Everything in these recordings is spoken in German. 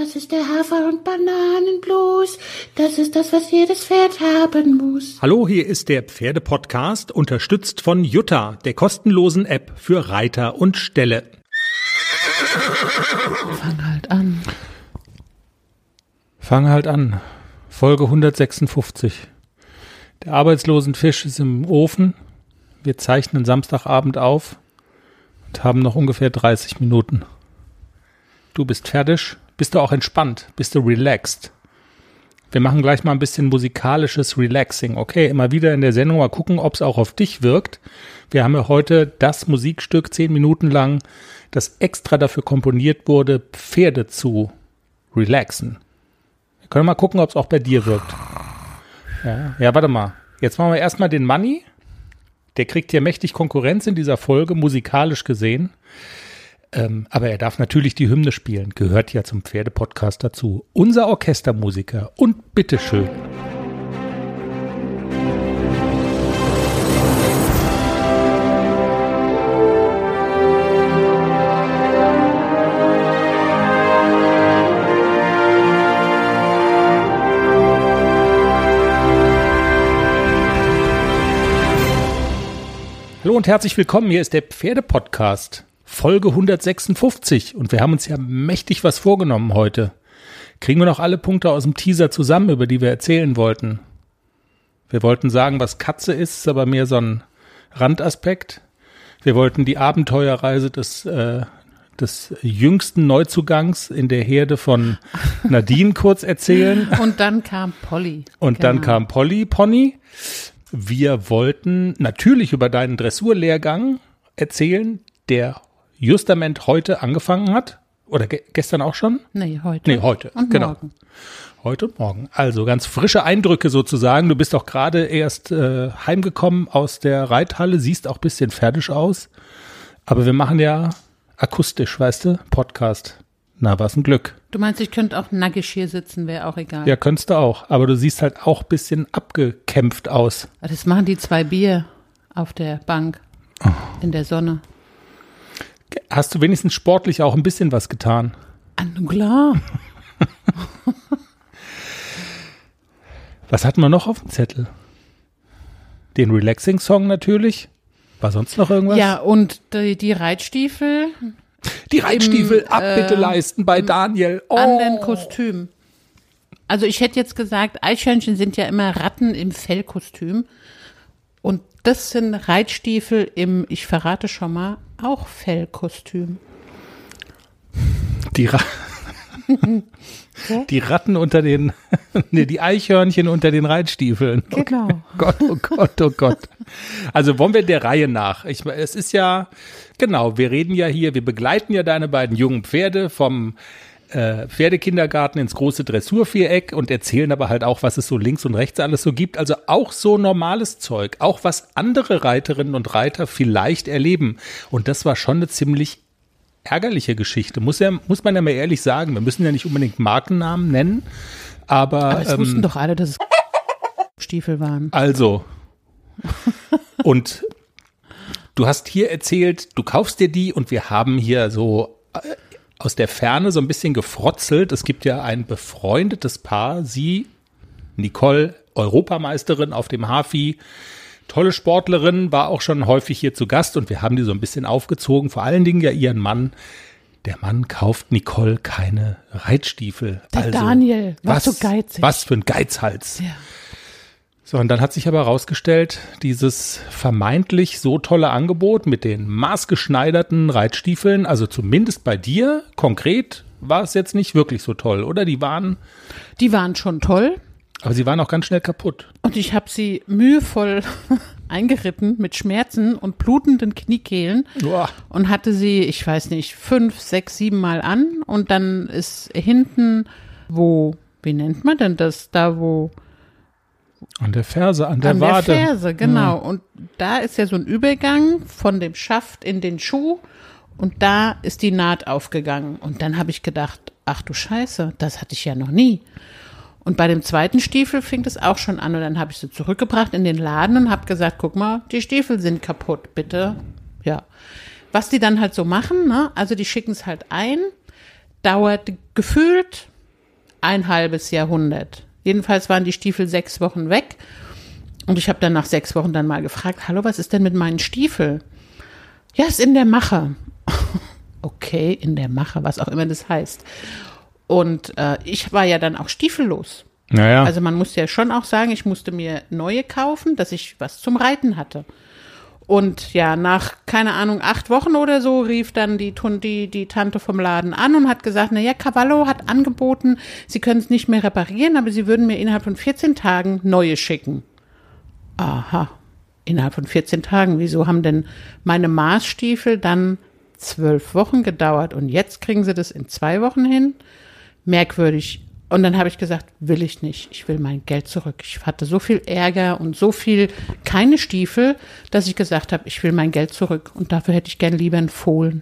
Das ist der Hafer- und Bananenblues. Das ist das, was jedes Pferd haben muss. Hallo, hier ist der Pferdepodcast, unterstützt von Jutta, der kostenlosen App für Reiter und Ställe. Fang halt an. Folge 156. Der Arbeitslosenfisch ist im Ofen. Wir zeichnen Samstagabend auf und haben noch ungefähr 30 Minuten. Du bist fertig? Bist du auch entspannt? Bist du relaxed? Wir machen gleich mal ein bisschen musikalisches Relaxing. Okay, immer wieder in der Sendung mal gucken, ob es auch auf dich wirkt. Wir haben ja heute das Musikstück 10 Minuten lang, das extra dafür komponiert wurde, Pferde zu relaxen. Wir können mal gucken, ob es auch bei dir wirkt. Ja, warte mal. Jetzt machen wir erstmal den Manni. Der kriegt hier mächtig Konkurrenz in dieser Folge, musikalisch gesehen. Aber er darf natürlich die Hymne spielen, gehört ja zum Pferdepodcast dazu. Unser Orchestermusiker und bitteschön. Hallo und herzlich willkommen, hier ist der Pferdepodcast. Folge 156 und wir haben uns ja mächtig was vorgenommen heute. Kriegen wir noch alle Punkte aus dem Teaser zusammen, über die wir erzählen wollten? Wir wollten sagen, was Katze ist aber mehr so ein Randaspekt. Wir wollten die Abenteuerreise des jüngsten Neuzugangs in der Herde von Nadine kurz erzählen. Und dann kam Polly. Dann kam Polly, Pony. Wir wollten natürlich über deinen Dressurlehrgang erzählen, der justament heute angefangen hat. Oder gestern auch schon? Nee, heute. Und genau. Morgen. Heute und morgen. Also ganz frische Eindrücke sozusagen. Du bist auch gerade erst heimgekommen aus der Reithalle, siehst auch ein bisschen fertig aus. Aber wir machen ja akustisch, weißt du, Podcast. Na, was ein Glück. Du meinst, ich könnte auch nackig hier sitzen, wäre auch egal. Ja, könntest du auch. Aber du siehst halt auch ein bisschen abgekämpft aus. Das machen die 2 Bier auf der Bank in der Sonne. Hast du wenigstens sportlich auch ein bisschen was getan? Klar. Was hatten wir noch auf dem Zettel? Den Relaxing-Song natürlich. War sonst noch irgendwas? Ja, und die Reitstiefel. Die Reitstiefel Abbitte leisten bei Daniel. An den Kostüm. Also ich hätte jetzt gesagt, Eichhörnchen sind ja immer Ratten im Fellkostüm. Und das sind Reitstiefel im, ich verrate schon mal, auch Fellkostüm. Die Ratten unter den, die Eichhörnchen unter den Reitstiefeln. Genau. Oh Gott. Also wollen wir der Reihe nach. Es ist ja, genau, wir begleiten ja deine beiden jungen Pferde vom Pferdekindergarten ins große Dressurviereck und erzählen aber halt auch, was es so links und rechts alles so gibt. Also auch so normales Zeug, auch was andere Reiterinnen und Reiter vielleicht erleben. Und das war schon eine ziemlich ärgerliche Geschichte, muss man ja mal ehrlich sagen. Wir müssen ja nicht unbedingt Markennamen nennen, aber es wussten doch alle, dass es Stiefel waren. Also, und du hast hier erzählt, du kaufst dir die und wir haben hier so aus der Ferne so ein bisschen gefrotzelt. Es gibt ja ein befreundetes Paar, sie, Nicole, Europameisterin auf dem Hafi, tolle Sportlerin, war auch schon häufig hier zu Gast und wir haben die so ein bisschen aufgezogen, vor allen Dingen ja ihren Mann. Der Mann kauft Nicole keine Reitstiefel. Der Daniel, was so geizig. Was für ein Geizhals. Ja. So, und dann hat sich aber herausgestellt, dieses vermeintlich so tolle Angebot mit den maßgeschneiderten Reitstiefeln, also zumindest bei dir konkret, war es jetzt nicht wirklich so toll, oder? Die waren schon toll. Aber sie waren auch ganz schnell kaputt. Und ich habe sie mühevoll eingeritten mit Schmerzen und blutenden Kniekehlen. Uah. Und hatte sie, ich weiß nicht, 5, 6, 7 Mal an. Und dann ist hinten, wie nennt man denn das, da wo... An der Ferse, an der Wade. An der Ferse, genau. Und da ist ja so ein Übergang von dem Schaft in den Schuh. Und da ist die Naht aufgegangen. Und dann habe ich gedacht, ach du Scheiße, das hatte ich ja noch nie. Und bei dem zweiten Stiefel fing es auch schon an. Und dann habe ich sie zurückgebracht in den Laden und habe gesagt, guck mal, die Stiefel sind kaputt, bitte. Ja. Was die dann halt so machen, ne? Also die schicken es halt ein, dauert gefühlt ein halbes Jahrhundert. Jedenfalls waren die Stiefel 6 Wochen weg. Und ich habe dann nach 6 Wochen dann mal gefragt, hallo, was ist denn mit meinen Stiefeln? Ja, ist in der Mache. Okay, in der Mache, was auch immer das heißt. Und ich war ja dann auch stiefellos. Naja. Also man muss ja schon auch sagen, ich musste mir neue kaufen, dass ich was zum Reiten hatte. Und ja, nach, keine Ahnung, 8 Wochen oder so rief dann die Tante vom Laden an und hat gesagt, naja, Cavallo hat angeboten, sie können es nicht mehr reparieren, aber sie würden mir innerhalb von 14 Tagen neue schicken. Aha, innerhalb von 14 Tagen. Wieso haben denn meine Maßstiefel dann 12 Wochen gedauert und jetzt kriegen sie das in 2 Wochen hin? Merkwürdig. Und dann habe ich gesagt, will ich nicht. Ich will mein Geld zurück. Ich hatte so viel Ärger und so viel keine Stiefel, dass ich gesagt habe, ich will mein Geld zurück. Und dafür hätte ich gern lieber einen Fohlen.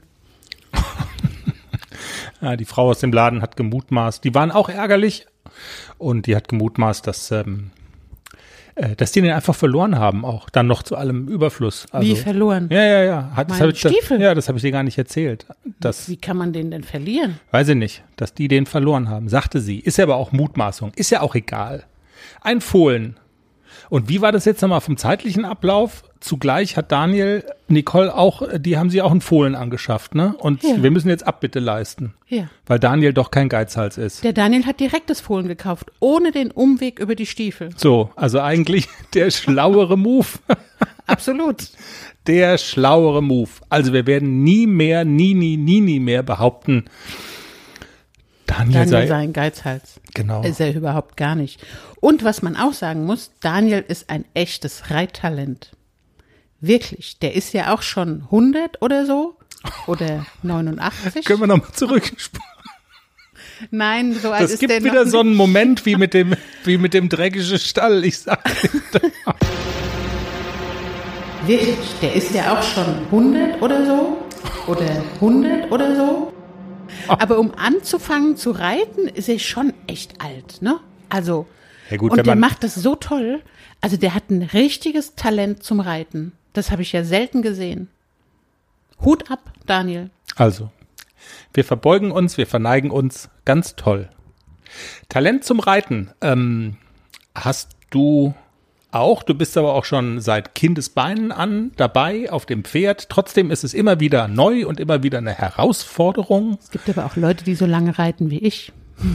Ja, die Frau aus dem Laden hat gemutmaßt, die waren auch ärgerlich und die hat gemutmaßt, dass die den einfach verloren haben auch, dann noch zu allem Überfluss. Also, wie verloren? Ja. Stiefel? Das habe ich dir gar nicht erzählt. Wie kann man den denn verlieren? Weiß ich nicht, dass die den verloren haben, sagte sie. Ist ja aber auch Mutmaßung, ist ja auch egal. Ein Fohlen. Und wie war das jetzt nochmal vom zeitlichen Ablauf? Zugleich hat Daniel, Nicole auch, die haben sie auch einen Fohlen angeschafft, ne? Und ja. Wir müssen jetzt Abbitte leisten. Ja. Weil Daniel doch kein Geizhals ist. Der Daniel hat direkt das Fohlen gekauft, ohne den Umweg über die Stiefel. So, also eigentlich der schlauere Move. Absolut. Der schlauere Move. Also wir werden nie mehr behaupten, Daniel sei ein Geizhals. Genau. Ist er überhaupt gar nicht. Und was man auch sagen muss, Daniel ist ein echtes Reittalent. Wirklich. Der ist ja auch schon 100 oder so. Oder 89. Können wir nochmal zurückspulen? Nein, so alt Das ist gibt der noch wieder so einen nicht. Moment wie mit dem dreckigen Stall. Ich sag Wirklich. Der ist ja auch schon 100 oder so. Oder 100 oder so. Aber um anzufangen zu reiten, ist er schon echt alt, ne? Also, Ja gut, und wenn der man- macht das so toll. Also der hat ein richtiges Talent zum Reiten. Das habe ich ja selten gesehen. Hut ab, Daniel. Also, wir verbeugen uns, wir verneigen uns. Ganz toll. Talent zum Reiten. Hast du auch? Du bist aber auch schon seit Kindesbeinen an dabei auf dem Pferd. Trotzdem ist es immer wieder neu und immer wieder eine Herausforderung. Es gibt aber auch Leute, die so lange reiten wie ich.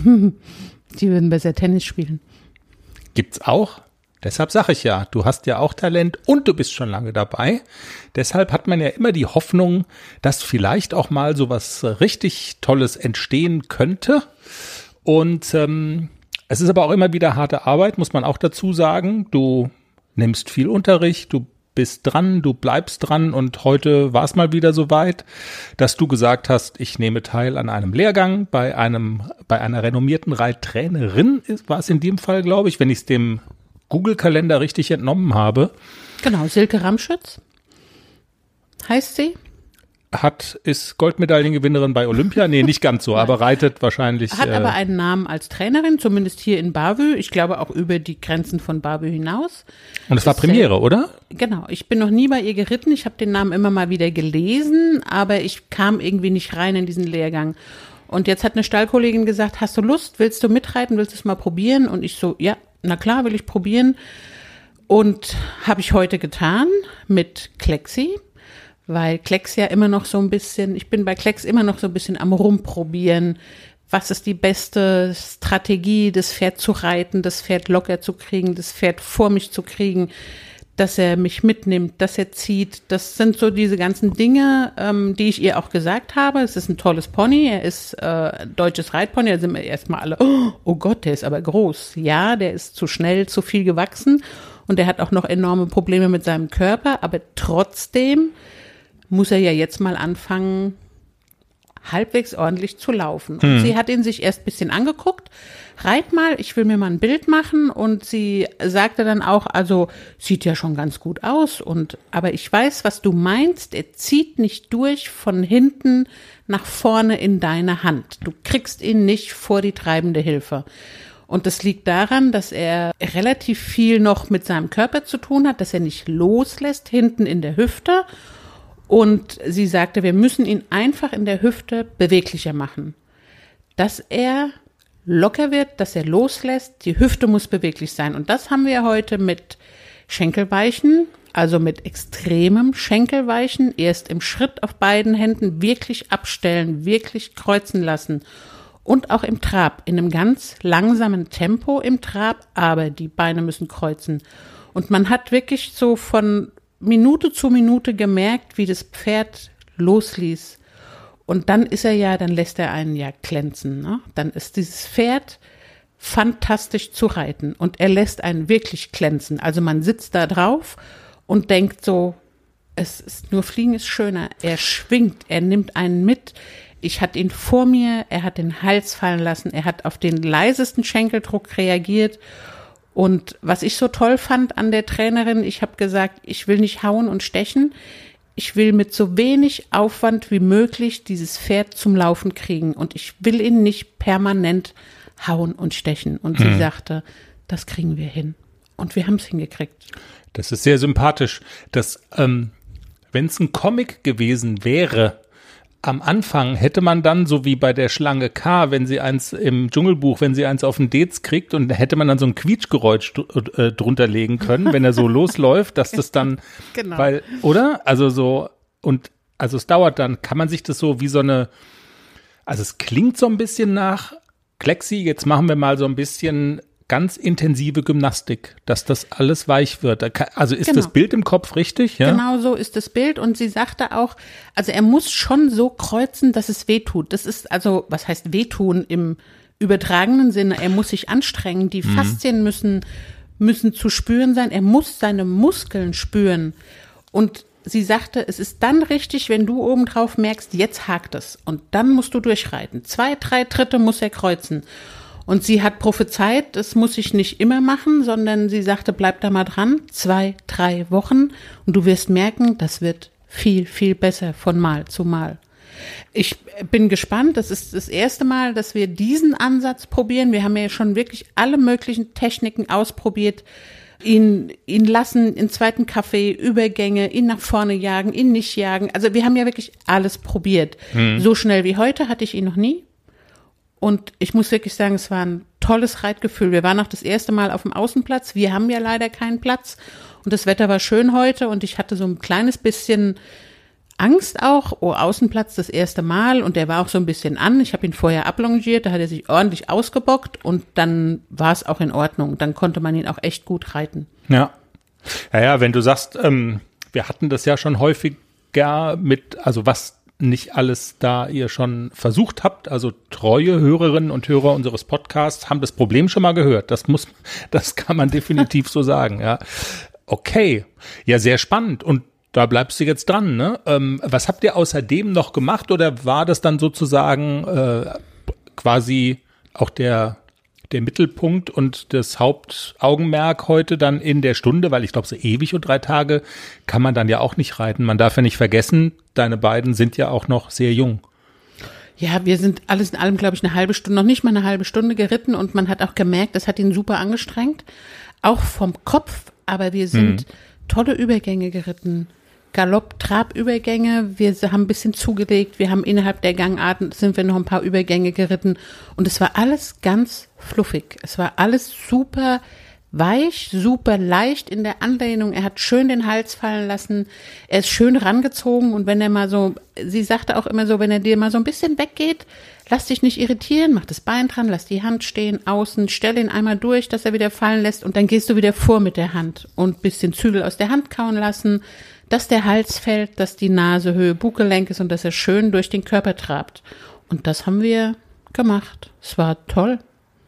Die würden besser Tennis spielen. Gibt's auch. Deshalb sage ich ja, du hast ja auch Talent und du bist schon lange dabei. Deshalb hat man ja immer die Hoffnung, dass vielleicht auch mal so was richtig Tolles entstehen könnte. Und es ist aber auch immer wieder harte Arbeit, muss man auch dazu sagen. Du nimmst viel Unterricht, du bist dran, du bleibst dran und heute war es mal wieder so weit, dass du gesagt hast, ich nehme teil an einem Lehrgang bei einer renommierten Reittrainerin, war es in dem Fall, glaube ich, wenn ich es dem Google-Kalender richtig entnommen habe. Genau, Silke Ramschütz heißt sie. Ist Goldmedaillengewinnerin bei Olympia? Nee, nicht ganz so, aber reitet wahrscheinlich. Hat aber einen Namen als Trainerin, zumindest hier in Bavü. Ich glaube auch über die Grenzen von Bavü hinaus. Und es war Premiere, oder? Genau, ich bin noch nie bei ihr geritten. Ich habe den Namen immer mal wieder gelesen, aber ich kam irgendwie nicht rein in diesen Lehrgang. Und jetzt hat eine Stallkollegin gesagt, hast du Lust, willst du mitreiten, willst du es mal probieren? Und ich so, ja, na klar, will ich probieren. Und habe ich heute getan mit Klexi. Weil Klecks ja immer noch so ein bisschen, ich bin bei Klecks immer noch so ein bisschen am Rumprobieren. Was ist die beste Strategie, das Pferd zu reiten, das Pferd locker zu kriegen, das Pferd vor mich zu kriegen, dass er mich mitnimmt, dass er zieht. Das sind so diese ganzen Dinge, die ich ihr auch gesagt habe. Es ist ein tolles Pony, er ist deutsches Reitpony, da sind wir erstmal alle, oh Gott, der ist aber groß. Ja, der ist zu schnell, zu viel gewachsen und der hat auch noch enorme Probleme mit seinem Körper, aber trotzdem muss er ja jetzt mal anfangen, halbwegs ordentlich zu laufen. Und sie hat ihn sich erst ein bisschen angeguckt, reit mal, ich will mir mal ein Bild machen. Und sie sagte dann auch, also sieht ja schon ganz gut aus. Aber ich weiß, was du meinst, er zieht nicht durch von hinten nach vorne in deine Hand. Du kriegst ihn nicht vor die treibende Hilfe. Und das liegt daran, dass er relativ viel noch mit seinem Körper zu tun hat, dass er nicht loslässt, hinten in der Hüfte. Und sie sagte, wir müssen ihn einfach in der Hüfte beweglicher machen, dass er locker wird, dass er loslässt. Die Hüfte muss beweglich sein. Und das haben wir heute mit Schenkelweichen, also mit extremem Schenkelweichen, erst im Schritt auf beiden Händen wirklich abstellen, wirklich kreuzen lassen. Und auch im Trab, in einem ganz langsamen Tempo im Trab, aber die Beine müssen kreuzen. Und man hat wirklich so von Minute zu Minute gemerkt, wie das Pferd losließ. Und dann dann lässt er einen ja glänzen, ne? Dann ist dieses Pferd fantastisch zu reiten und er lässt einen wirklich glänzen. Also man sitzt da drauf und denkt so, Fliegen ist schöner. Er schwingt, er nimmt einen mit. Ich hatte ihn vor mir, er hat den Hals fallen lassen, er hat auf den leisesten Schenkeldruck reagiert. Und was ich so toll fand an der Trainerin, ich habe gesagt, ich will nicht hauen und stechen, ich will mit so wenig Aufwand wie möglich dieses Pferd zum Laufen kriegen und ich will ihn nicht permanent hauen und stechen. Und sie sagte, das kriegen wir hin. Und wir haben es hingekriegt. Das ist sehr sympathisch. Wenn es ein Comic gewesen wäre, am Anfang hätte man dann, so wie bei der Schlange K, wenn sie eins im Dschungelbuch, wenn sie eins auf den Dez kriegt und hätte man dann so ein Quietschgeräusch drunter legen können, wenn er so losläuft, dass das dann, genau. Weil, oder? Also so, also es dauert dann, kann man sich das so wie so eine, also es klingt so ein bisschen nach Klexi, jetzt machen wir mal so ein bisschen ganz intensive Gymnastik, dass das alles weich wird. Also ist das Bild im Kopf richtig? Ja? Genau so ist das Bild. Und sie sagte auch, also er muss schon so kreuzen, dass es wehtut. Das ist also, was heißt wehtun im übertragenen Sinne? Er muss sich anstrengen. Die Faszien müssen zu spüren sein. Er muss seine Muskeln spüren. Und sie sagte, es ist dann richtig, wenn du obendrauf merkst, jetzt hakt es. Und dann musst du durchreiten. 2, 3 Tritte muss er kreuzen. Und sie hat prophezeit, das muss ich nicht immer machen, sondern sie sagte, bleib da mal dran, 2, 3 Wochen und du wirst merken, das wird viel, viel besser von Mal zu Mal. Ich bin gespannt, das ist das erste Mal, dass wir diesen Ansatz probieren. Wir haben ja schon wirklich alle möglichen Techniken ausprobiert, ihn lassen, in zweiten Kaffee, Übergänge, ihn nach vorne jagen, ihn nicht jagen. Also wir haben ja wirklich alles probiert. So schnell wie heute hatte ich ihn noch nie. Und ich muss wirklich sagen, es war ein tolles Reitgefühl. Wir waren auch das erste Mal auf dem Außenplatz. Wir haben ja leider keinen Platz. Und das Wetter war schön heute. Und ich hatte so ein kleines bisschen Angst auch. Oh, Außenplatz das erste Mal. Und der war auch so ein bisschen an. Ich habe ihn vorher ablongiert. Da hat er sich ordentlich ausgebockt. Und dann war es auch in Ordnung. Dann konnte man ihn auch echt gut reiten. Ja. Ja, wenn du sagst, wir hatten das ja schon häufiger mit, also was nicht alles da ihr schon versucht habt, also treue Hörerinnen und Hörer unseres Podcasts haben das Problem schon mal gehört. Das kann man definitiv so sagen, ja. Okay. Ja, sehr spannend. Und da bleibst du jetzt dran, ne? Was habt ihr außerdem noch gemacht oder war das dann sozusagen quasi auch der Mittelpunkt und das Hauptaugenmerk heute dann in der Stunde, weil ich glaube, so ewig und 3 Tage kann man dann ja auch nicht reiten. Man darf ja nicht vergessen, deine beiden sind ja auch noch sehr jung. Ja, wir sind alles in allem, glaube ich, eine halbe Stunde, noch nicht mal eine halbe Stunde geritten und man hat auch gemerkt, das hat ihn super angestrengt, auch vom Kopf, aber wir sind tolle Übergänge geritten. Galopp-Trab-Übergänge, wir haben ein bisschen zugelegt, wir haben innerhalb der Gangarten, sind wir noch ein paar Übergänge geritten und es war alles ganz fluffig. Es war alles super weich, super leicht in der Anlehnung. Er hat schön den Hals fallen lassen, er ist schön rangezogen und wenn er mal so, sie sagte auch immer so, wenn er dir mal so ein bisschen weggeht, lass dich nicht irritieren, mach das Bein dran, lass die Hand stehen, außen, stell ihn einmal durch, dass er wieder fallen lässt und dann gehst du wieder vor mit der Hand und ein bisschen Zügel aus der Hand kauen lassen, dass der Hals fällt, dass die Nase Höhe Buggelenk ist und dass er schön durch den Körper trabt. Und das haben wir gemacht. Es war toll.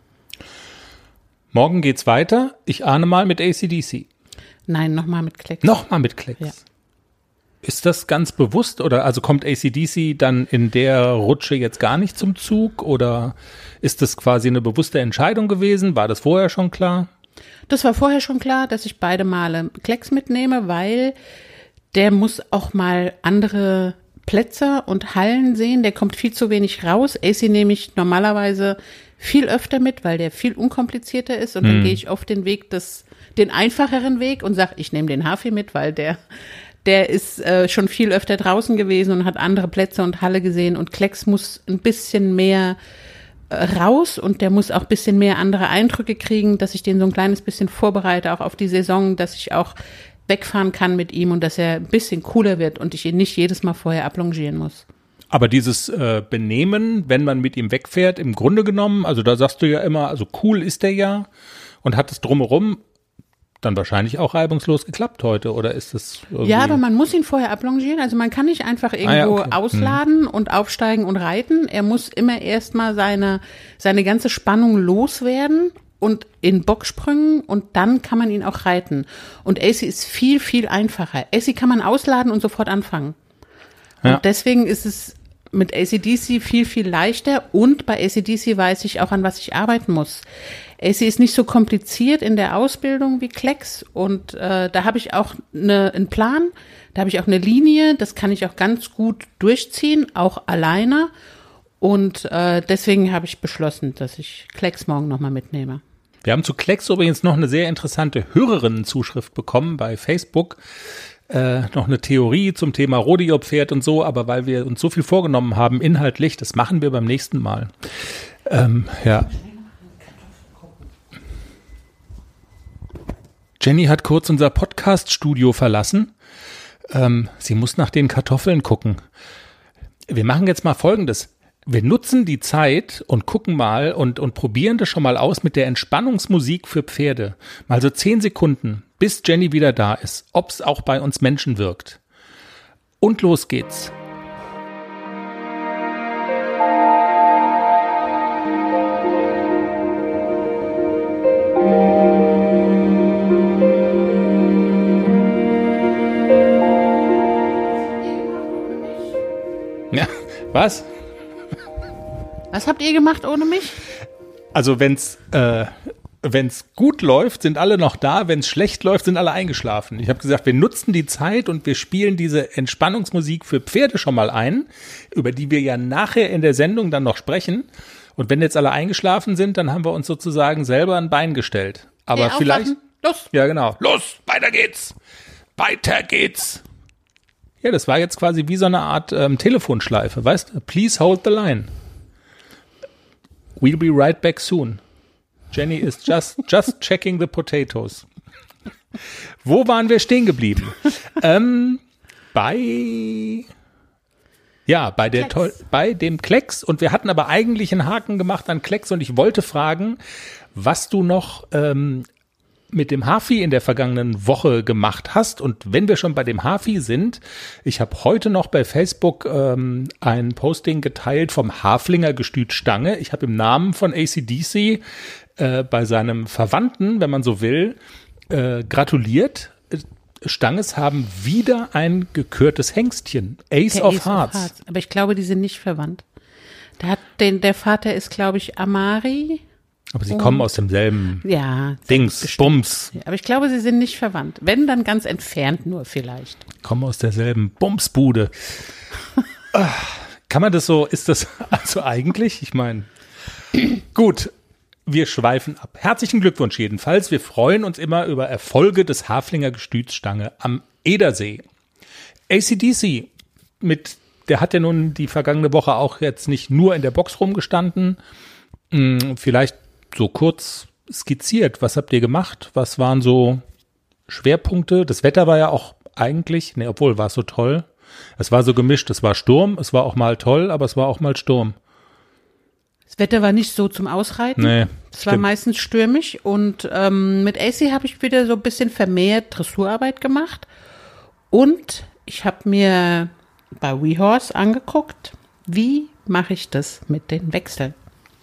Morgen geht's weiter. Ich ahne mal mit AC/DC. Nein, nochmal mit Klecks. Nochmal mit Klecks. Ja. Ist das ganz bewusst oder also kommt AC/DC dann in der Rutsche jetzt gar nicht zum Zug oder ist das quasi eine bewusste Entscheidung gewesen? War das vorher schon klar? Das war vorher schon klar, dass ich beide Male Klecks mitnehme, weil der muss auch mal andere Plätze und Hallen sehen. Der kommt viel zu wenig raus. AC nehme ich normalerweise viel öfter mit, weil der viel unkomplizierter ist. Und dann gehe ich auf den Weg, den einfacheren Weg und sage, ich nehme den Hafi mit, weil der ist schon viel öfter draußen gewesen und hat andere Plätze und Halle gesehen. Und Klecks muss ein bisschen mehr raus und der muss auch ein bisschen mehr andere Eindrücke kriegen, dass ich den so ein kleines bisschen vorbereite, auch auf die Saison, dass ich auch wegfahren kann mit ihm und dass er ein bisschen cooler wird und ich ihn nicht jedes Mal vorher ablongieren muss. Aber dieses Benehmen, wenn man mit ihm wegfährt, im Grunde genommen, also da sagst du ja immer, also cool ist der ja und hat es drumherum dann wahrscheinlich auch reibungslos geklappt heute, oder ist das irgendwie? Ja, aber man muss ihn vorher ablongieren, also man kann nicht einfach irgendwo ausladen und aufsteigen und reiten. Er muss immer erstmal seine ganze Spannung loswerden und in Boxsprüngen und dann kann man ihn auch reiten. Und AC ist viel, viel einfacher. AC kann man ausladen und sofort anfangen. Ja. Und deswegen ist es mit AC/DC viel, viel leichter und bei AC/DC weiß ich auch, an was ich arbeiten muss. AC ist nicht so kompliziert in der Ausbildung wie Klecks und da habe ich auch einen Plan, da habe ich auch eine Linie, das kann ich auch ganz gut durchziehen, auch alleine und deswegen habe ich beschlossen, dass ich Klecks morgen nochmal mitnehme. Wir haben zu Klecks übrigens noch eine sehr interessante Hörerinnenzuschrift bekommen bei Facebook. Noch eine Theorie zum Thema Rodeo-Pferd und so, aber weil wir uns so viel vorgenommen haben, inhaltlich, das machen wir beim nächsten Mal. Ja. Jenny hat kurz unser Podcast-Studio verlassen. Sie muss nach den Kartoffeln gucken. Wir machen jetzt mal Folgendes. Wir nutzen die Zeit und gucken mal und probieren das schon mal aus mit der Entspannungsmusik für Pferde. Mal so 10 Sekunden, bis Jenny wieder da ist, ob es auch bei uns Menschen wirkt. Und los geht's. Ja, was? Was habt ihr gemacht ohne mich? Also wenn's gut läuft, sind alle noch da. Wenn's schlecht läuft, sind alle eingeschlafen. Ich habe gesagt, wir nutzen die Zeit und wir spielen diese Entspannungsmusik für Pferde schon mal ein, über die wir ja nachher in der Sendung dann noch sprechen. Und wenn jetzt alle eingeschlafen sind, dann haben wir uns sozusagen selber ein Bein gestellt. Aber Hey, vielleicht. aufwachen. Los! Ja, genau. Los, weiter geht's. Weiter geht's. Ja, das war jetzt quasi wie so eine Art Telefonschleife, weißt du? Please hold the line. We'll be right back soon. Jenny is just checking the potatoes. Wo waren wir stehen geblieben? Bei dem Klecks. Und wir hatten aber eigentlich einen Haken gemacht an Klecks und ich wollte fragen, was du noch mit dem Hafi in der vergangenen Woche gemacht hast. Und wenn wir schon bei dem Hafi sind, ich habe heute noch bei Facebook ein Posting geteilt vom Haflinger Gestüt Stange. Ich habe im Namen von AC/DC bei seinem Verwandten, wenn man so will, gratuliert. Stanges haben wieder ein gekürtes Hengstchen. Ace of Hearts. Aber ich glaube, die sind nicht verwandt. Der Vater ist, glaube ich, Amari. Aber sie kommen aus demselben Dings, bestimmt. Bums. Ja, aber ich glaube, sie sind nicht verwandt. Wenn, dann ganz entfernt nur vielleicht. Kommen aus derselben Bumsbude. Kann man das so, ist das also eigentlich? Ich meine, gut, wir schweifen ab. Herzlichen Glückwunsch jedenfalls. Wir freuen uns immer über Erfolge des Haflinger Gestüts Stange am Edersee. AC/DC, der hat ja nun die vergangene Woche auch jetzt nicht nur in der Box rumgestanden. Vielleicht so kurz skizziert, was habt ihr gemacht? Was waren so Schwerpunkte? Das Wetter war ja auch eigentlich, obwohl war es so toll. Es war so gemischt, es war Sturm, es war auch mal toll, aber es war auch mal Sturm. Das Wetter war nicht so zum Ausreiten. Nee, es war meistens stürmisch und mit AC habe ich wieder so ein bisschen vermehrt Dressurarbeit gemacht und ich habe mir bei WeHorse angeguckt, wie mache ich das mit den Wechseln.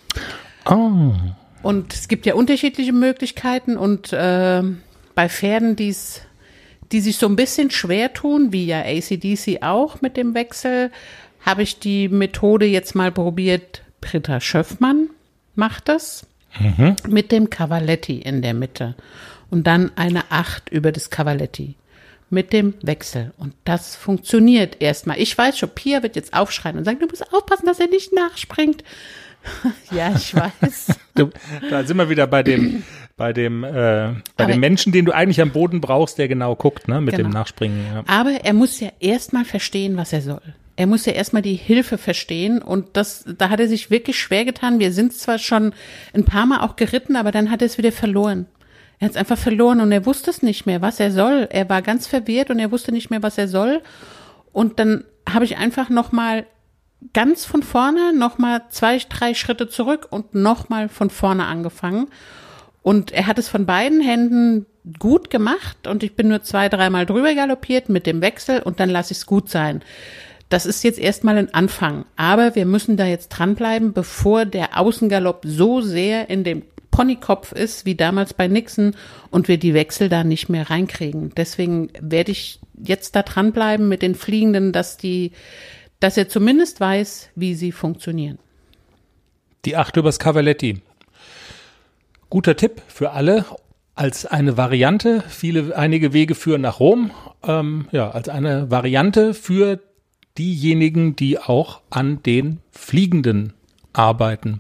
Oh. Und es gibt ja unterschiedliche Möglichkeiten und bei Pferden, die sich so ein bisschen schwer tun, wie ja AC/DC auch mit dem Wechsel, habe ich die Methode jetzt mal probiert. Britta Schöffmann macht das mit dem Cavaletti in der Mitte und dann eine 8 über das Cavaletti mit dem Wechsel. Und das funktioniert erstmal. Ich weiß schon, Pia wird jetzt aufschreien und sagen, du musst aufpassen, dass er nicht nachspringt. Ja, ich weiß. Da sind wir wieder bei dem Menschen, den du eigentlich am Boden brauchst, der genau guckt, ne, mit dem Nachspringen. Ja. Aber er muss ja erstmal verstehen, was er soll. Er muss ja erstmal die Hilfe verstehen und da hat er sich wirklich schwer getan. Wir sind zwar schon ein paar Mal auch geritten, aber dann hat er es wieder verloren. Er hat es einfach verloren und er wusste es nicht mehr, was er soll. Er war ganz verwirrt und er wusste nicht mehr, was er soll. Und dann habe ich einfach nochmal ganz von vorne, nochmal 2, 3 Schritte zurück und nochmal von vorne angefangen. Und er hat es von beiden Händen gut gemacht und ich bin nur 2, 3 Mal drüber galoppiert mit dem Wechsel und dann lasse ich es gut sein. Das ist jetzt erstmal ein Anfang, aber wir müssen da jetzt dranbleiben, bevor der Außengalopp so sehr in dem Ponykopf ist, wie damals bei Nixon und wir die Wechsel da nicht mehr reinkriegen. Deswegen werde ich jetzt da dranbleiben mit den Fliegenden, dass er zumindest weiß, wie sie funktionieren. Die 8 übers Cavaletti. Guter Tipp für alle als eine Variante. Einige Wege führen nach Rom. Als eine Variante für diejenigen, die auch an den Fliegenden arbeiten.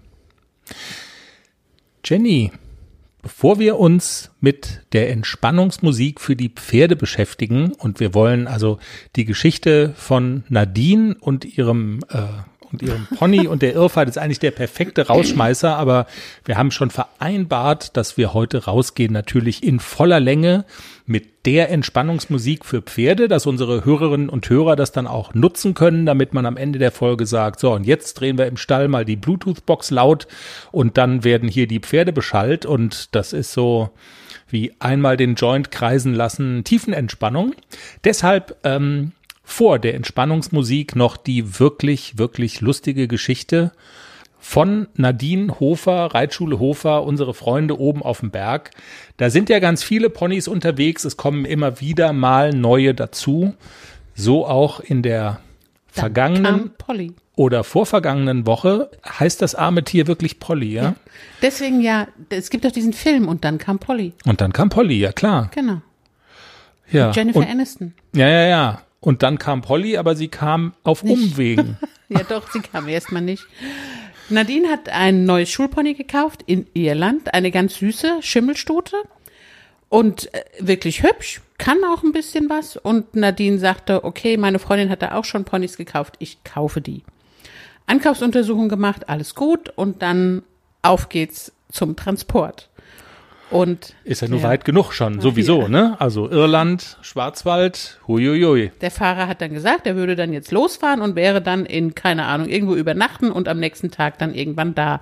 Jenny, bevor wir uns mit der Entspannungsmusik für die Pferde beschäftigen und wir wollen also die Geschichte von Nadine und ihrem Pony und der Irrfahrt ist eigentlich der perfekte Rausschmeißer, aber wir haben schon vereinbart, dass wir heute rausgehen, natürlich in voller Länge mit der Entspannungsmusik für Pferde, dass unsere Hörerinnen und Hörer das dann auch nutzen können, damit man am Ende der Folge sagt, so und jetzt drehen wir im Stall mal die Bluetooth-Box laut und dann werden hier die Pferde beschallt und das ist so wie einmal den Joint kreisen lassen, Tiefenentspannung. Deshalb vor der Entspannungsmusik noch die wirklich, wirklich lustige Geschichte von Nadine Hofer, Reitschule Hofer, unsere Freunde oben auf dem Berg. Da sind ja ganz viele Ponys unterwegs, es kommen immer wieder mal neue dazu. So auch in der vergangenen oder vorvergangenen Woche heißt das arme Tier wirklich Polly, ja? Deswegen ja, es gibt doch diesen Film und dann kam Polly. Und dann kam Polly, ja klar. Genau. Ja. Mit Jennifer Aniston. Ja. Und dann kam Polly, aber sie kam auf Umwegen. Ja doch, sie kam erstmal nicht. Nadine hat ein neues Schulpony gekauft in Irland, eine ganz süße Schimmelstute und wirklich hübsch, kann auch ein bisschen was. Und Nadine sagte, okay, meine Freundin hat da auch schon Ponys gekauft, ich kaufe die. Ankaufsuntersuchung gemacht, alles gut und dann auf geht's zum Transport. Und ist ja nur weit genug schon, sowieso, ne? Also Irland, Schwarzwald, huiuiui. Der Fahrer hat dann gesagt, er würde dann jetzt losfahren und wäre dann in, keine Ahnung, irgendwo übernachten und am nächsten Tag dann irgendwann da.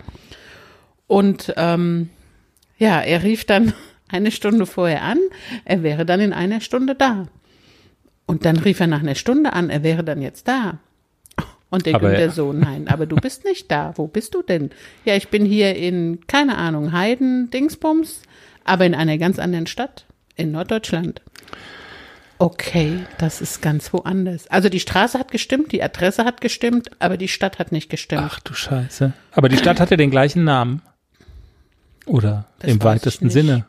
Und er rief dann 1 Stunde vorher an, er wäre dann in 1 Stunde da. Und dann rief er nach 1 Stunde an, er wäre dann jetzt da. Und der Günther so, nein, aber du bist nicht da. Wo bist du denn? Ja, ich bin hier in, keine Ahnung, Heiden, Dingsbums, aber in einer ganz anderen Stadt, in Norddeutschland. Okay, das ist ganz woanders. Also die Straße hat gestimmt, die Adresse hat gestimmt, aber die Stadt hat nicht gestimmt. Ach du Scheiße. Aber die Stadt hatte den gleichen Namen. Oder das im weitesten Sinne.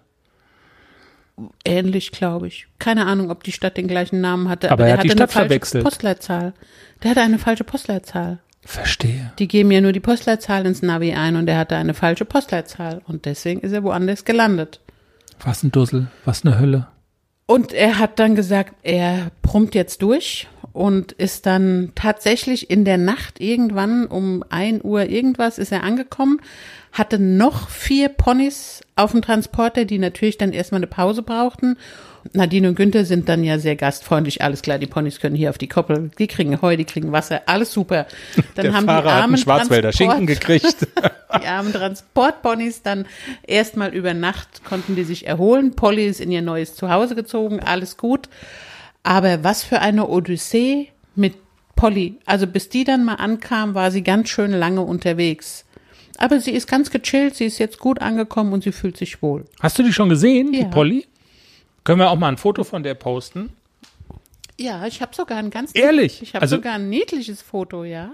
Ähnlich, glaube ich. Keine Ahnung, ob die Stadt den gleichen Namen hatte. Aber er hat die Stadt falsche verwechselt. Postleitzahl. Der hatte eine falsche Postleitzahl. Verstehe. Die geben ja nur die Postleitzahl ins Navi ein und er hatte eine falsche Postleitzahl. Und deswegen ist er woanders gelandet. Was ein Dussel, was eine Hölle. Und er hat dann gesagt, er brummt jetzt durch und ist dann tatsächlich in der Nacht irgendwann um 1 Uhr irgendwas ist er angekommen, hatte noch 4 Ponys auf dem Transporter, die natürlich dann erstmal eine Pause brauchten. Nadine und Günther sind dann ja sehr gastfreundlich, alles klar, die Ponys können hier auf die Koppel, die kriegen Heu, die kriegen Wasser, alles super. Dann der haben Fahrer die armen hat einen Schwarzwälder Schinken gekriegt. Die armen Transportponys dann erstmal über Nacht konnten die sich erholen. Polly ist in ihr neues Zuhause gezogen, alles gut. Aber was für eine Odyssee mit Polly. Also bis die dann mal ankam, war sie ganz schön lange unterwegs. Aber sie ist ganz gechillt, sie ist jetzt gut angekommen und sie fühlt sich wohl. Hast du die schon gesehen, ja. Die Polly? Können wir auch mal ein Foto von der posten? Ja, ich habe sogar ein ganz Ehrlich? Ich habe sogar ein niedliches Foto, ja.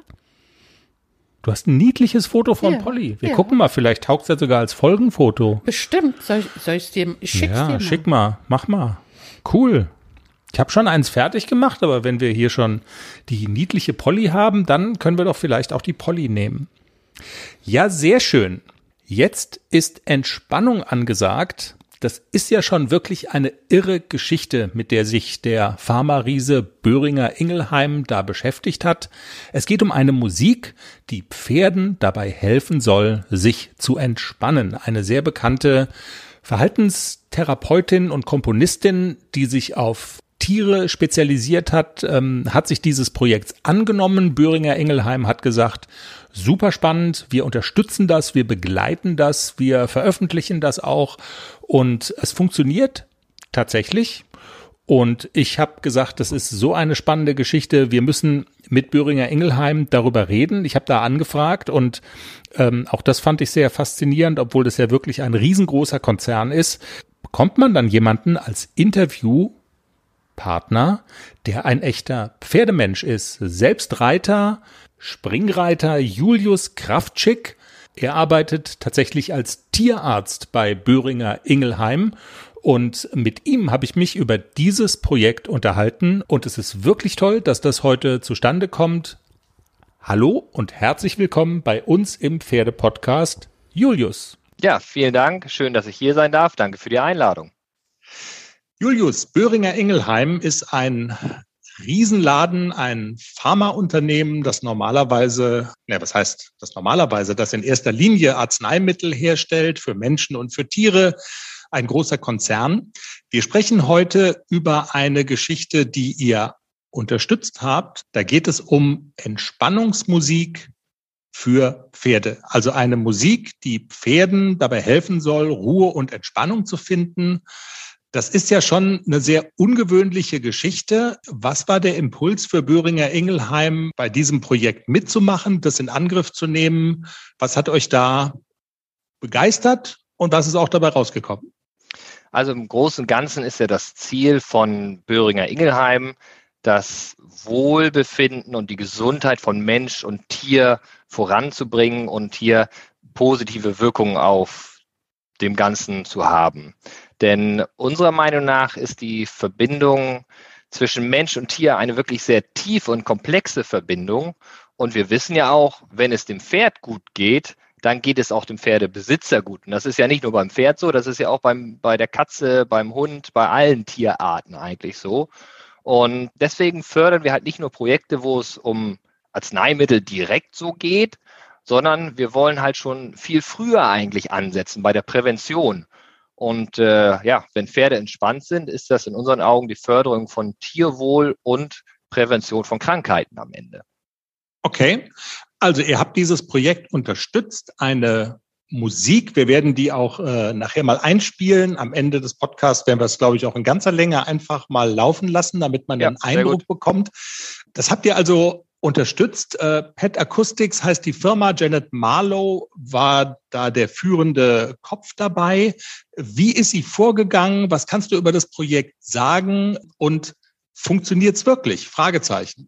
Du hast ein niedliches Foto von Ja, Polly. Wir ja. gucken mal, vielleicht taugt es ja sogar als Folgenfoto. Bestimmt. Soll ich es dir, ich schick's dir mal. Schick mal, mach mal. Cool. Ich habe schon eins fertig gemacht, aber wenn wir hier schon die niedliche Polly haben, dann können wir doch vielleicht auch die Polly nehmen. Ja, sehr schön. Jetzt ist Entspannung angesagt. Das ist ja schon wirklich eine irre Geschichte, mit der sich der Pharma-Riese Boehringer Ingelheim da beschäftigt hat. Es geht um eine Musik, die Pferden dabei helfen soll, sich zu entspannen. Eine sehr bekannte Verhaltenstherapeutin und Komponistin, die sich auf Tiere spezialisiert hat, hat sich dieses Projekts angenommen. Boehringer Ingelheim hat gesagt, super spannend, wir unterstützen das, wir begleiten das, wir veröffentlichen das auch und es funktioniert tatsächlich. Und ich habe gesagt, das ist so eine spannende Geschichte, wir müssen mit Boehringer Ingelheim darüber reden. Ich habe da angefragt und auch das fand ich sehr faszinierend, obwohl das ja wirklich ein riesengroßer Konzern ist. Bekommt man dann jemanden als Interviewpartner, der ein echter Pferdemensch ist, selbst Reiter, Springreiter Julius Kraftschick. Er arbeitet tatsächlich als Tierarzt bei Boehringer Ingelheim und mit ihm habe ich mich über dieses Projekt unterhalten und es ist wirklich toll, dass das heute zustande kommt. Hallo und herzlich willkommen bei uns im Pferde-Podcast, Julius. Ja, vielen Dank. Schön, dass ich hier sein darf. Danke für die Einladung. Julius, Boehringer Ingelheim ist ein Riesenladen, ein Pharmaunternehmen, das das in erster Linie Arzneimittel herstellt für Menschen und für Tiere, ein großer Konzern. Wir sprechen heute über eine Geschichte, die ihr unterstützt habt. Da geht es um Entspannungsmusik für Pferde. Also eine Musik, die Pferden dabei helfen soll, Ruhe und Entspannung zu finden. Das ist ja schon eine sehr ungewöhnliche Geschichte. Was war der Impuls für Boehringer Ingelheim, bei diesem Projekt mitzumachen, das in Angriff zu nehmen? Was hat euch da begeistert und was ist auch dabei rausgekommen? Also im Großen und Ganzen ist ja das Ziel von Boehringer Ingelheim, das Wohlbefinden und die Gesundheit von Mensch und Tier voranzubringen und hier positive Wirkungen auf dem Ganzen zu haben. Denn unserer Meinung nach ist die Verbindung zwischen Mensch und Tier eine wirklich sehr tiefe und komplexe Verbindung. Und wir wissen ja auch, wenn es dem Pferd gut geht, dann geht es auch dem Pferdebesitzer gut. Und das ist ja nicht nur beim Pferd so, das ist ja auch bei der Katze, beim Hund, bei allen Tierarten eigentlich so. Und deswegen fördern wir halt nicht nur Projekte, wo es um Arzneimittel direkt so geht, sondern wir wollen halt schon viel früher eigentlich ansetzen bei der Prävention. Und wenn Pferde entspannt sind, ist das in unseren Augen die Förderung von Tierwohl und Prävention von Krankheiten am Ende. Okay, also ihr habt dieses Projekt unterstützt, eine Musik, wir werden die auch nachher mal einspielen. Am Ende des Podcasts werden wir es, glaube ich, auch in ganzer Länge einfach mal laufen lassen, damit man einen Eindruck bekommt. Das habt ihr also unterstützt. Pet Acoustics heißt die Firma. Janet Marlowe war da der führende Kopf dabei. Wie ist sie vorgegangen? Was kannst du über das Projekt sagen? Und funktioniert es wirklich? Fragezeichen.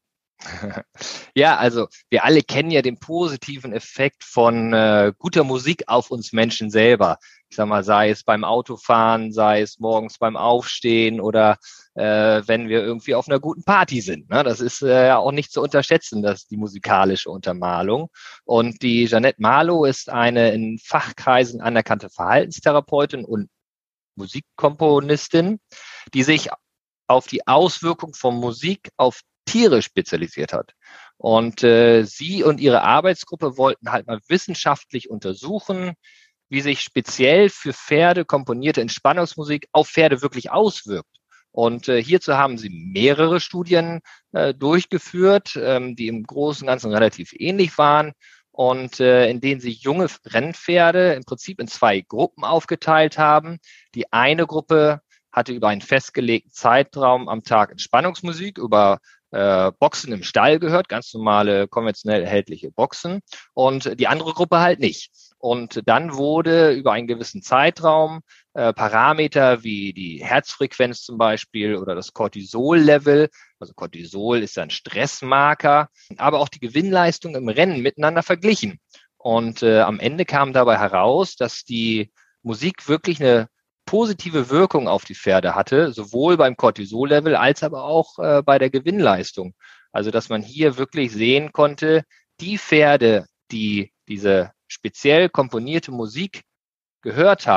Ja, also wir alle kennen ja den positiven Effekt von guter Musik auf uns Menschen selber. Ich sag mal, sei es beim Autofahren, sei es morgens beim Aufstehen oder wenn wir irgendwie auf einer guten Party sind. Ne? Das ist ja auch nicht zu unterschätzen, die musikalische Untermalung. Und die Janet Marlowe ist eine in Fachkreisen anerkannte Verhaltenstherapeutin und Musikkomponistin, die sich auf die Auswirkung von Musik auf Tiere spezialisiert hat. Und sie und ihre Arbeitsgruppe wollten halt mal wissenschaftlich untersuchen, wie sich speziell für Pferde komponierte Entspannungsmusik auf Pferde wirklich auswirkt. Und hierzu haben sie mehrere Studien durchgeführt, die im Großen und Ganzen relativ ähnlich waren und in denen sie junge Rennpferde im Prinzip in zwei Gruppen aufgeteilt haben. Die eine Gruppe hatte über einen festgelegten Zeitraum am Tag Entspannungsmusik, über Boxen im Stall gehört, ganz normale, konventionell erhältliche Boxen und die andere Gruppe halt nicht. Und dann wurde über einen gewissen Zeitraum Parameter wie die Herzfrequenz zum Beispiel oder das Cortisol-Level, also Cortisol ist ein Stressmarker, aber auch die Gewinnleistung im Rennen miteinander verglichen. Und am Ende kam dabei heraus, dass die Musik wirklich eine positive Wirkung auf die Pferde hatte, sowohl beim Cortisol-Level als aber auch bei der Gewinnleistung. Also dass man hier wirklich sehen konnte, die Pferde, die diese speziell komponierte Musik gehört haben,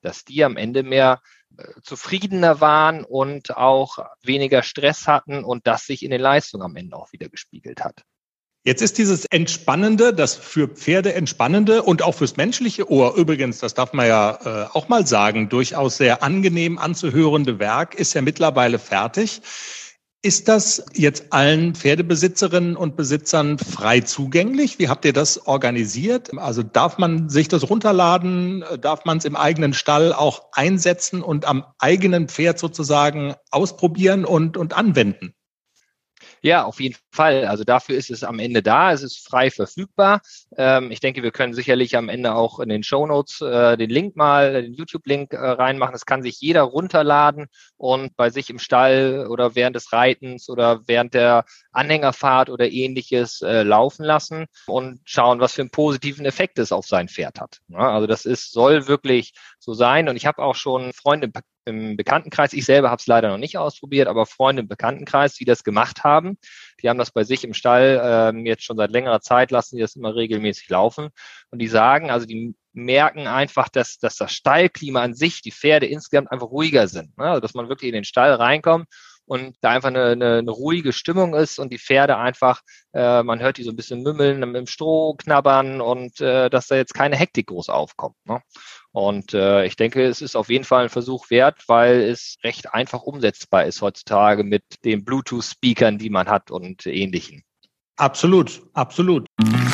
dass die am Ende mehr zufriedener waren und auch weniger Stress hatten und das sich in den Leistungen am Ende auch wieder gespiegelt hat. Jetzt ist dieses Entspannende, das für Pferde Entspannende und auch fürs menschliche Ohr übrigens, das darf man ja auch mal sagen, durchaus sehr angenehm anzuhörende Werk ist ja mittlerweile fertig. Ist das jetzt allen Pferdebesitzerinnen und Besitzern frei zugänglich? Wie habt ihr das organisiert? Also darf man sich das runterladen? Darf man es im eigenen Stall auch einsetzen und am eigenen Pferd sozusagen ausprobieren und anwenden? Ja, auf jeden Fall. Also dafür ist es am Ende da. Es ist frei verfügbar. Ich denke, wir können sicherlich am Ende auch in den Shownotes den YouTube-Link reinmachen. Das kann sich jeder runterladen und bei sich im Stall oder während des Reitens oder während der Anhängerfahrt oder Ähnliches laufen lassen und schauen, was für einen positiven Effekt es auf sein Pferd hat. Ja, also das soll wirklich so sein. Und ich habe auch schon Freunde im Bekanntenkreis, ich selber habe es leider noch nicht ausprobiert, aber Freunde im Bekanntenkreis, die das gemacht haben, die haben das bei sich im Stall jetzt schon seit längerer Zeit, lassen die das immer regelmäßig laufen. Und die sagen, also die merken einfach, dass das Stallklima an sich, die Pferde insgesamt einfach ruhiger sind. Ne? Also dass man wirklich in den Stall reinkommt und da einfach eine ruhige Stimmung ist und die Pferde einfach, man hört die so ein bisschen mümmeln, im Stroh knabbern und dass da jetzt keine Hektik groß aufkommt. Ne? Und ich denke, es ist auf jeden Fall ein Versuch wert, weil es recht einfach umsetzbar ist heutzutage mit den Bluetooth-Speakern, die man hat und Ähnlichen. Absolut, absolut.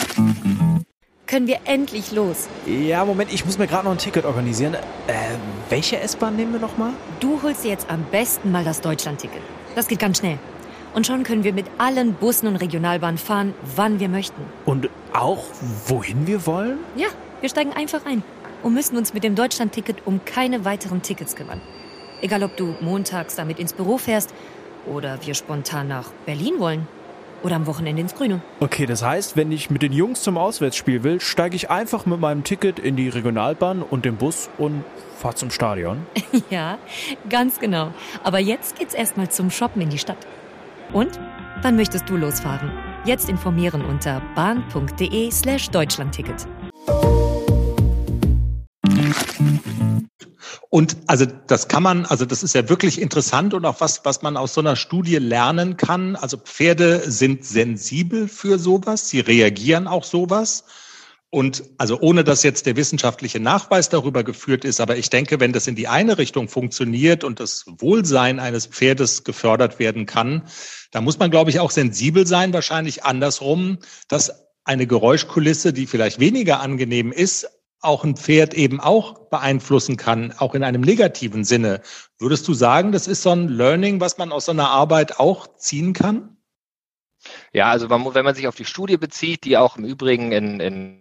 Können wir endlich los? Ja, Moment, ich muss mir gerade noch ein Ticket organisieren. Welche S-Bahn nehmen wir nochmal? Du holst dir jetzt am besten mal das Deutschland-Ticket. Das geht ganz schnell. Und schon können wir mit allen Bussen und Regionalbahnen fahren, wann wir möchten. Und auch, wohin wir wollen? Ja, wir steigen einfach ein und müssen uns mit dem Deutschland-Ticket um keine weiteren Tickets kümmern. Egal, ob du montags damit ins Büro fährst oder wir spontan nach Berlin wollen. Oder am Wochenende ins Grüne. Okay, das heißt, wenn ich mit den Jungs zum Auswärtsspiel will, steige ich einfach mit meinem Ticket in die Regionalbahn und den Bus und fahre zum Stadion. Ja, ganz genau. Aber jetzt geht's erstmal zum Shoppen in die Stadt. Und? Wann möchtest du losfahren? Jetzt informieren unter bahn.de/Deutschlandticket. Und also das ist ja wirklich interessant und auch was man aus so einer Studie lernen kann. Also Pferde sind sensibel für sowas, sie reagieren auch sowas. Und also ohne dass jetzt der wissenschaftliche Nachweis darüber geführt ist, aber ich denke, wenn das in die eine Richtung funktioniert und das Wohlsein eines Pferdes gefördert werden kann, da muss man, glaube ich, auch sensibel sein, wahrscheinlich andersrum, dass eine Geräuschkulisse, die vielleicht weniger angenehm ist, auch ein Pferd eben auch beeinflussen kann, auch in einem negativen Sinne. Würdest du sagen, das ist so ein Learning, was man aus so einer Arbeit auch ziehen kann? Ja, also wenn man sich auf die Studie bezieht, die auch im Übrigen in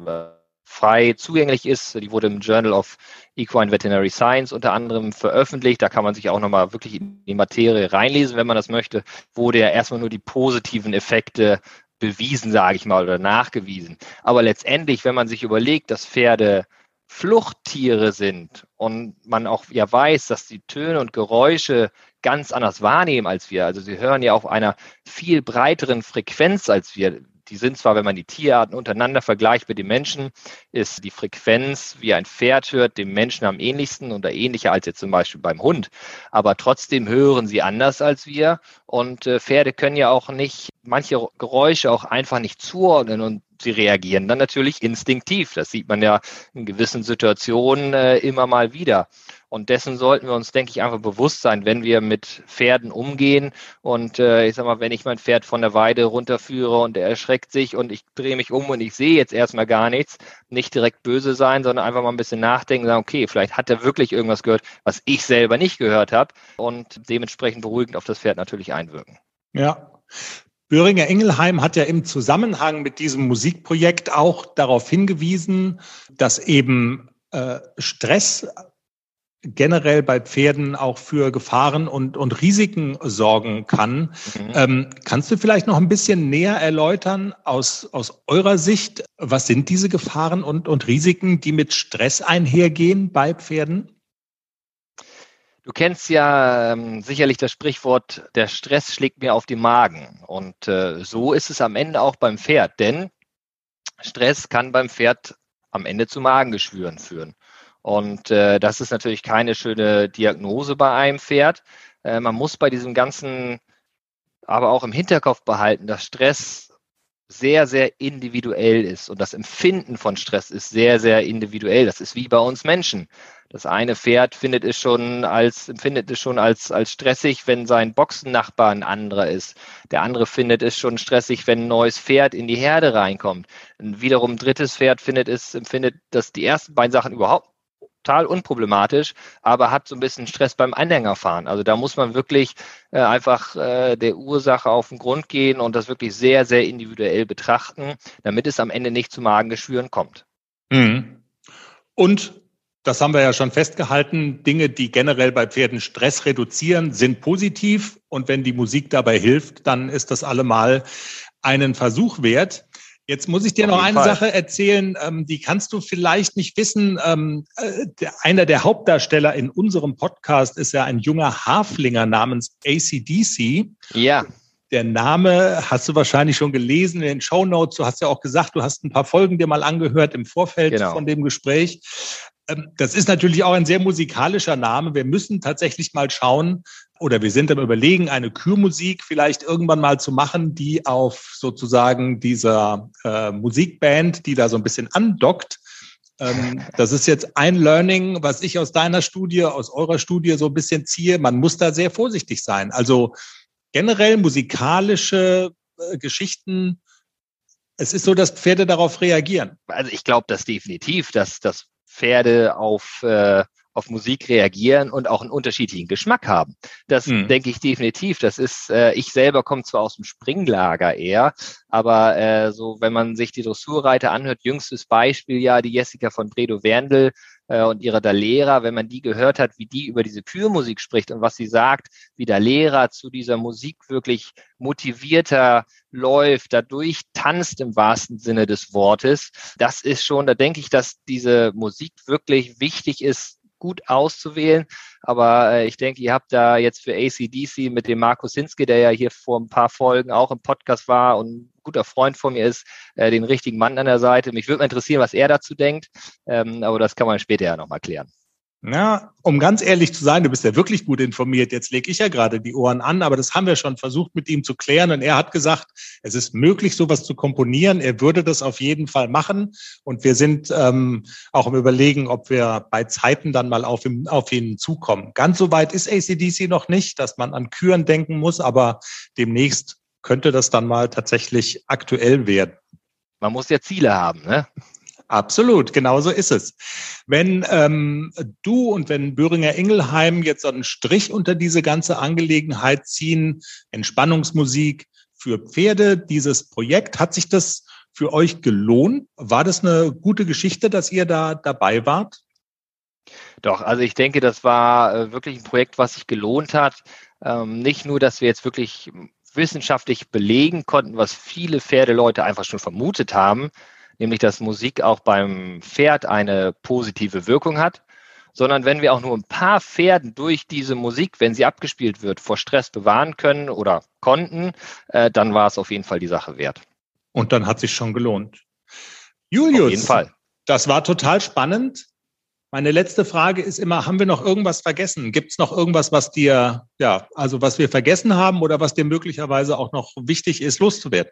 frei zugänglich ist, die wurde im Journal of Equine Veterinary Science unter anderem veröffentlicht, da kann man sich auch nochmal wirklich in die Materie reinlesen, wenn man das möchte, wurde ja erstmal nur die positiven Effekte bewiesen, sage ich mal, oder nachgewiesen. Aber letztendlich, wenn man sich überlegt, dass Pferde Fluchttiere sind und man auch ja weiß, dass die Töne und Geräusche ganz anders wahrnehmen als wir. Also sie hören ja auf einer viel breiteren Frequenz als wir. Die sind zwar, wenn man die Tierarten untereinander vergleicht mit den Menschen, ist die Frequenz, wie ein Pferd hört, dem Menschen am ähnlichsten oder ähnlicher als jetzt zum Beispiel beim Hund. Aber trotzdem hören sie anders als wir. Und Pferde können ja auch nicht manche Geräusche auch einfach nicht zuordnen und sie reagieren dann natürlich instinktiv. Das sieht man ja in gewissen Situationen immer mal wieder. Und dessen sollten wir uns, denke ich, einfach bewusst sein, wenn wir mit Pferden umgehen. Und ich sag mal, wenn ich mein Pferd von der Weide runterführe und er erschreckt sich und ich drehe mich um und ich sehe jetzt erstmal gar nichts, nicht direkt böse sein, sondern einfach mal ein bisschen nachdenken und sagen, okay, vielleicht hat er wirklich irgendwas gehört, was ich selber nicht gehört habe und dementsprechend beruhigend auf das Pferd natürlich einwirken. Ja. Boehringer Ingelheim hat ja im Zusammenhang mit diesem Musikprojekt auch darauf hingewiesen, dass eben Stress generell bei Pferden auch für Gefahren und Risiken sorgen kann. Kannst du vielleicht noch ein bisschen näher erläutern aus eurer Sicht, was sind diese Gefahren und Risiken, die mit Stress einhergehen bei Pferden? Du kennst ja sicherlich das Sprichwort, der Stress schlägt mir auf den Magen. Und so ist es am Ende auch beim Pferd, denn Stress kann beim Pferd am Ende zu Magengeschwüren führen. Und das ist natürlich keine schöne Diagnose bei einem Pferd. Man muss bei diesem Ganzen aber auch im Hinterkopf behalten, dass Stress sehr, sehr individuell ist und das Empfinden von Stress ist sehr, sehr individuell. Das ist wie bei uns Menschen. Das eine Pferd empfindet es schon als stressig, wenn sein Boxennachbar ein anderer ist. Der andere findet es schon stressig, wenn ein neues Pferd in die Herde reinkommt. Und wiederum ein drittes Pferd empfindet das die ersten beiden Sachen überhaupt total unproblematisch, aber hat so ein bisschen Stress beim Anhängerfahren. Also da muss man wirklich einfach der Ursache auf den Grund gehen und das wirklich sehr, sehr individuell betrachten, damit es am Ende nicht zu Magengeschwüren kommt. Mhm. Und das haben wir ja schon festgehalten, Dinge, die generell bei Pferden Stress reduzieren, sind positiv. Und wenn die Musik dabei hilft, dann ist das allemal einen Versuch wert. Jetzt muss ich dir noch eine Sache erzählen, die kannst du vielleicht nicht wissen. Einer der Hauptdarsteller in unserem Podcast ist ja ein junger Haflinger namens AC/DC. Ja. Der Name hast du wahrscheinlich schon gelesen in den Shownotes. Du hast ja auch gesagt, du hast ein paar Folgen dir mal angehört im Vorfeld von dem Gespräch. Das ist natürlich auch ein sehr musikalischer Name. Wir müssen tatsächlich mal schauen, oder wir sind am Überlegen, eine Kürmusik vielleicht irgendwann mal zu machen, die auf sozusagen dieser Musikband, die da so ein bisschen andockt. Das ist jetzt ein Learning, was ich aus deiner Studie, aus eurer Studie so ein bisschen ziehe. Man muss da sehr vorsichtig sein. Also generell musikalische Geschichten, es ist so, dass Pferde darauf reagieren. Also ich glaube das definitiv, dass Pferde auf Musik reagieren und auch einen unterschiedlichen Geschmack haben. Das denke ich definitiv. Das ist, ich selber komme zwar aus dem Springlager eher, aber so, wenn man sich die Dressurreiter anhört, jüngstes Beispiel ja die Jessica von Bredow-Werndl und ihre Dalera, wenn man die gehört hat, wie die über diese Kürmusik spricht und was sie sagt, wie Dalera zu dieser Musik wirklich motivierter läuft, dadurch tanzt im wahrsten Sinne des Wortes. Das ist schon, da denke ich, dass diese Musik wirklich wichtig ist, gut auszuwählen. Aber ich denke, ihr habt da jetzt für AC/DC mit dem Markus Hinske, der ja hier vor ein paar Folgen auch im Podcast war und ein guter Freund von mir ist, den richtigen Mann an der Seite. Mich würde mal interessieren, was er dazu denkt. Aber das kann man später ja nochmal klären. Ja, um ganz ehrlich zu sein, du bist ja wirklich gut informiert. Jetzt lege ich ja gerade die Ohren an, aber das haben wir schon versucht mit ihm zu klären. Und er hat gesagt, es ist möglich, sowas zu komponieren. Er würde das auf jeden Fall machen. Und wir sind auch im Überlegen, ob wir bei Zeiten dann mal auf ihn zukommen. Ganz so weit ist AC/DC noch nicht, dass man an Küren denken muss, aber demnächst könnte das dann mal tatsächlich aktuell werden. Man muss ja Ziele haben, ne? Absolut, genau so ist es. Wenn du und wenn Böhringer Ingelheim jetzt so einen Strich unter diese ganze Angelegenheit ziehen, Entspannungsmusik für Pferde, dieses Projekt, hat sich das für euch gelohnt? War das eine gute Geschichte, dass ihr da dabei wart? Doch, also ich denke, das war wirklich ein Projekt, was sich gelohnt hat. Nicht nur, dass wir jetzt wirklich wissenschaftlich belegen konnten, was viele Pferdeleute einfach schon vermutet haben, nämlich dass Musik auch beim Pferd eine positive Wirkung hat, sondern wenn wir auch nur ein paar Pferden durch diese Musik, wenn sie abgespielt wird, vor Stress bewahren können oder konnten, dann war es auf jeden Fall die Sache wert. Und dann hat sich schon gelohnt. Julius, auf jeden Fall. Das war total spannend. Meine letzte Frage ist immer, haben wir noch irgendwas vergessen? Gibt es noch irgendwas, was was wir vergessen haben oder was dir möglicherweise auch noch wichtig ist, loszuwerden?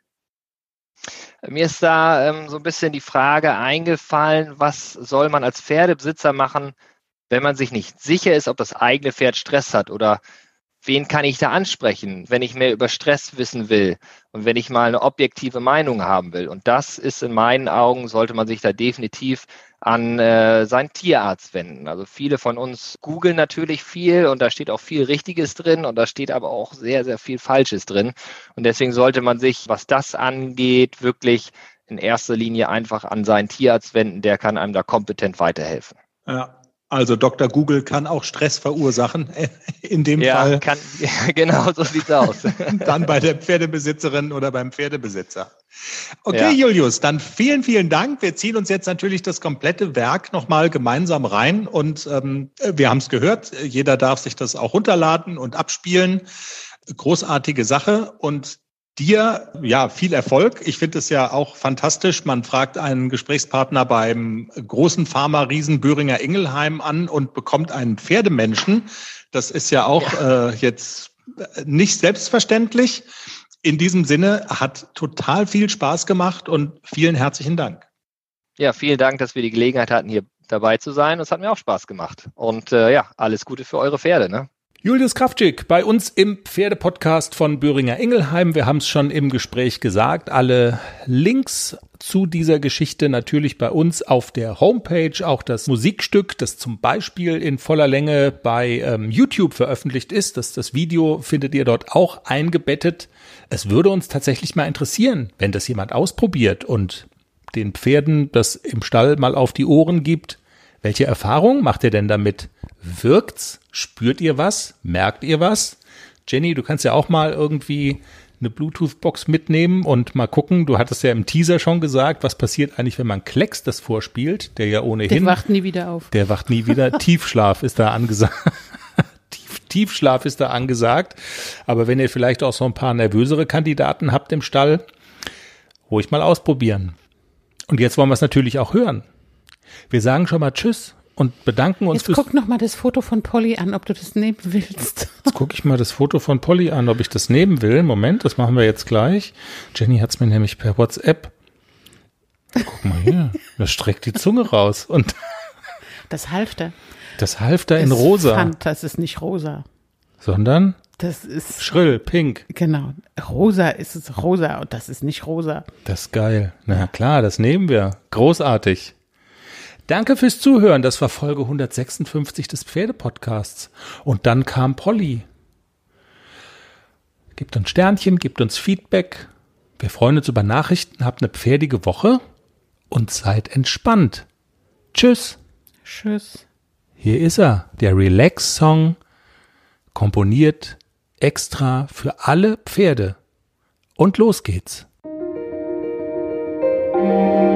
Mir ist da so ein bisschen die Frage eingefallen, was soll man als Pferdebesitzer machen, wenn man sich nicht sicher ist, ob das eigene Pferd Stress hat oder wen kann ich da ansprechen, wenn ich mehr über Stress wissen will und wenn ich mal eine objektive Meinung haben will. Und das ist in meinen Augen, sollte man sich da definitiv an seinen Tierarzt wenden. Also viele von uns googeln natürlich viel und da steht auch viel Richtiges drin und da steht aber auch sehr, sehr viel Falsches drin. Und deswegen sollte man sich, was das angeht, wirklich in erster Linie einfach an seinen Tierarzt wenden. Der kann einem da kompetent weiterhelfen. Ja. Also Dr. Google kann auch Stress verursachen, in dem Fall. Genau, so sieht's aus. Dann bei der Pferdebesitzerin oder beim Pferdebesitzer. Okay, Julius, dann vielen, vielen Dank. Wir ziehen uns jetzt natürlich das komplette Werk nochmal gemeinsam rein und wir haben es gehört, jeder darf sich das auch runterladen und abspielen. Großartige Sache und Dir, ja, viel Erfolg. Ich finde es ja auch fantastisch. Man fragt einen Gesprächspartner beim großen Pharma-Riesen Boehringer Ingelheim an und bekommt einen Pferdemenschen. Das ist ja auch jetzt nicht selbstverständlich. In diesem Sinne, hat total viel Spaß gemacht und vielen herzlichen Dank. Ja, vielen Dank, dass wir die Gelegenheit hatten, hier dabei zu sein. Es hat mir auch Spaß gemacht. Und ja, alles Gute für eure Pferde, ne? Julius Kraftschick bei uns im Pferdepodcast von Boehringer Ingelheim. Wir haben es schon im Gespräch gesagt. Alle Links zu dieser Geschichte natürlich bei uns auf der Homepage. Auch das Musikstück, das zum Beispiel in voller Länge bei YouTube veröffentlicht ist. Das Video findet ihr dort auch eingebettet. Es würde uns tatsächlich mal interessieren, wenn das jemand ausprobiert und den Pferden das im Stall mal auf die Ohren gibt. Welche Erfahrung macht ihr denn damit? Wirkt's? Spürt ihr was? Merkt ihr was? Jenny, du kannst ja auch mal irgendwie eine Bluetooth-Box mitnehmen und mal gucken. Du hattest ja im Teaser schon gesagt, was passiert eigentlich, wenn man Klecks das vorspielt, der ja ohnehin... Der wacht nie wieder auf. Der wacht nie wieder. Tiefschlaf ist da angesagt. Tiefschlaf ist da angesagt. Aber wenn ihr vielleicht auch so ein paar nervösere Kandidaten habt im Stall, ruhig mal ausprobieren. Und jetzt wollen wir es natürlich auch hören. Wir sagen schon mal Tschüss und bedanken uns. Jetzt guck noch mal das Foto von Polly an, ob du das nehmen willst. Jetzt gucke ich mal das Foto von Polly an, ob ich das nehmen will. Moment, das machen wir jetzt gleich. Jenny hat es mir nämlich per WhatsApp. Guck mal hier, da streckt die Zunge raus. Und das Halfter. Das Halfter in rosa. Das ist nicht rosa. Sondern? Das ist schrill, pink. Genau. Rosa ist es rosa und das ist nicht rosa. Das ist geil. Na klar, das nehmen wir. Großartig. Danke fürs Zuhören. Das war Folge 156 des Pferdepodcasts. Und dann kam Polly. Gebt uns Sternchen, gebt uns Feedback. Wir freuen uns über Nachrichten. Habt eine pferdige Woche und seid entspannt. Tschüss. Tschüss. Hier ist er, der Relax-Song, komponiert extra für alle Pferde. Und los geht's.